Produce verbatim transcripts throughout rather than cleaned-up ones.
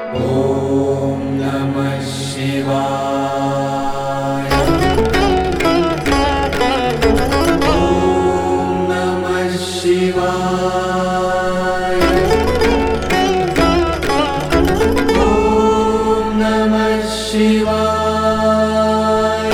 ॐ नमः शिवाय। ॐ नमः शिवाय। ॐ नमः शिवाय।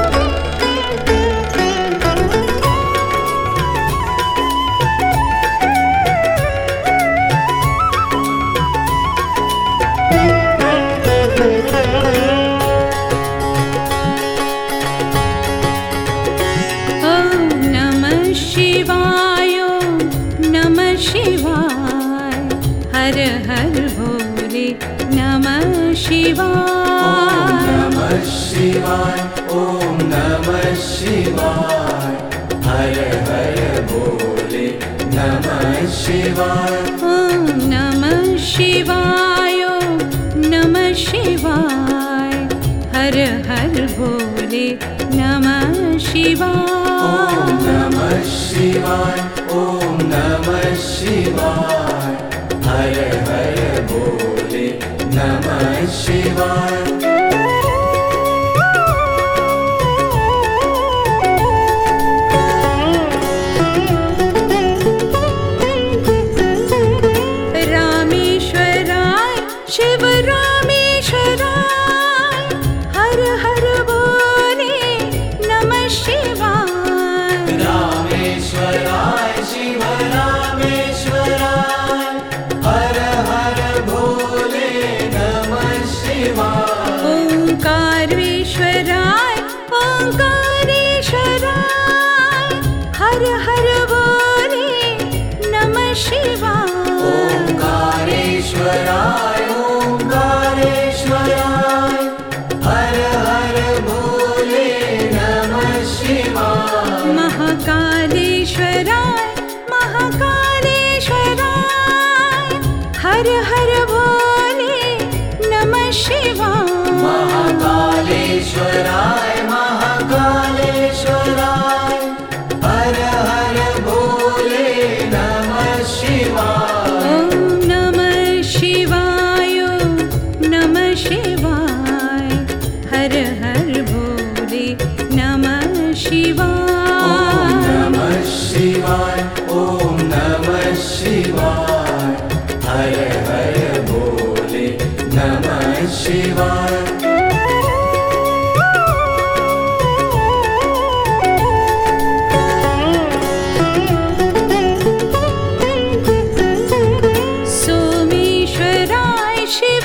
हर हर भोले नमः शिवाय। नमः शिवाय। ॐ नमः शिवाय। हर हर भोले नमः शिवाय। ॐ नमः शिवाय। नमः शिवाय। हर हर भोले नमः शिवाय। ॐ नमः शिवाय। ॐ नमः शिवाय। हर हर भोले नमः शिवाय। रामेश्वराय शिव रामेश्वराय। हर हर भोले नमः शिवाय। रामेश्वराय शिव रामेश्वराय। हर हर भोले नमः शिवाय। ओंकारेश्वराय ओंकारेश्वराय। हर हर भोले नमः शिवाय। ओंकारेश्वराय ओंकारेश्वराय। हर हर भोले नमः शिवाय। महाकालेश्वराय महाकालेश्वराय। हर हर भोले नमः शिवाय। महाकालेश्वराय महाकालेश्वराय। हर हर भोले नमः शिवाय। ॐ नमः शिवाय। नमः शिवाय। हर हर भोले नमः शिवाय। नमः शिवाय। ॐ नमः शिवाय। हर हर भोले नमः शिवाय। सोमेश्वराय शिव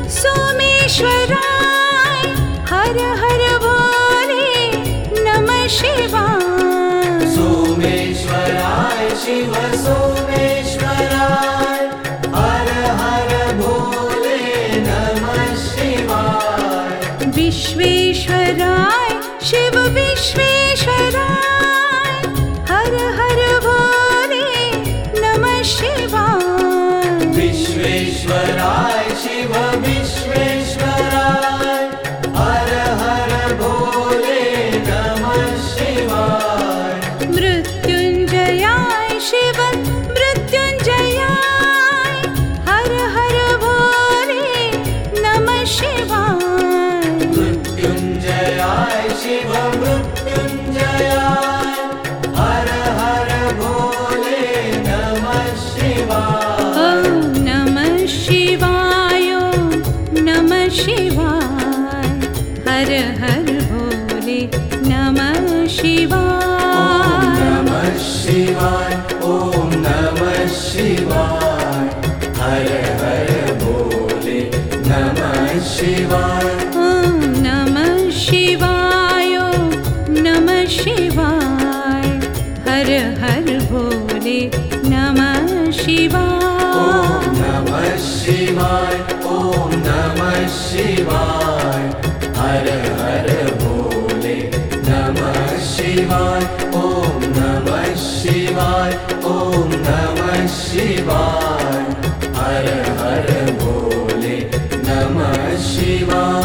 सोमेश्वराय। हर हर भोले नमः शिवाय। सोमेश्वराय शिव सोमेश्वराय। हर हर भोले नमः शिवाय। विश्वेश्वराय शिव विश्वेश्वराय। हर हर भोले नमः शिवाय। विश्वेश्वराय शिव विश्वेश्वराय। हर हर भोले नमः शिवाय। मृत्युंजयाय शिव मृत्युंजयाय। हर हर भोले नमः शिवाय। मृत्युंजयाय शिव मृत्युंजयाय। हर हर भोले नमः शिवाय। ॐ नमः शिवाय। नमः शिवाय। हर हर भोले नमः शिवाय। नमः शिवाय। ॐ नमः शिवाय। हर हर भोले नमः शिवाय। ॐ नमः शिवाय। नमः शिवाय। हर हर भोले नमः शिवाय। नमः शिवाय। ॐ नमः शिवाय। हर हर भोले नमः शिवाय। ॐ नमः शिवाय। ॐ नमः शिवाय। हर हर भोले नमः शिवाय।